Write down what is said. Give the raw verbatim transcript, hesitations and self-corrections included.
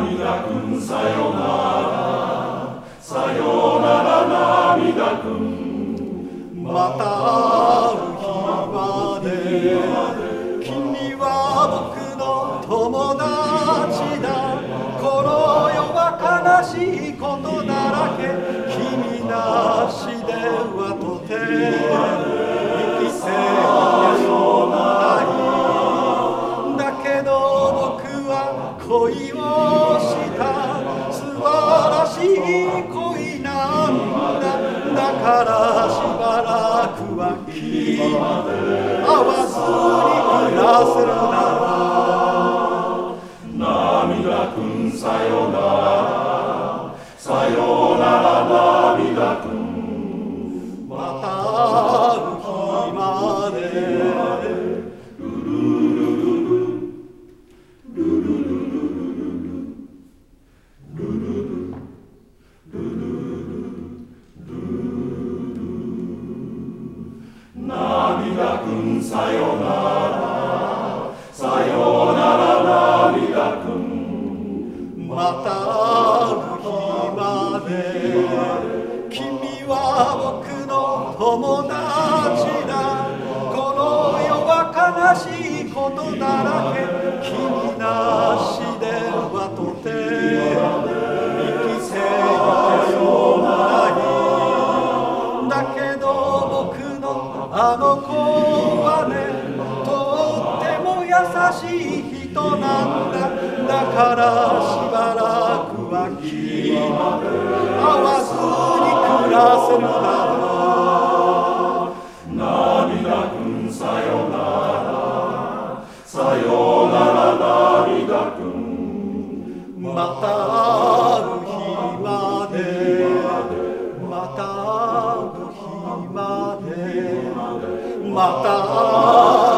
涙くんさよなら、さよなら涙くん。 また会う日まで君は僕の友達だ。この世は悲しいことだらけ、君なしではとて生きていけそうない。だけど僕は恋をした素晴らしい恋なんだ。だからしばらくは君会わずに暮らせるだろう。 涙くんさよなら、さよなら涙くん。 また会う日まで。 涙くんさよなら、さよなら涙くん。 また会う日まで君は僕の友達だ。この世は悲しいことだらけ、君なしではとて生きていけそうない。だけど僕のあの子はね、とっても優しい人なんだ。だからしばらくは君会わずに暮らせるだろう。 涙くんさよなら、さよなら涙くん。 また会う日まで、また会う日まで、また会う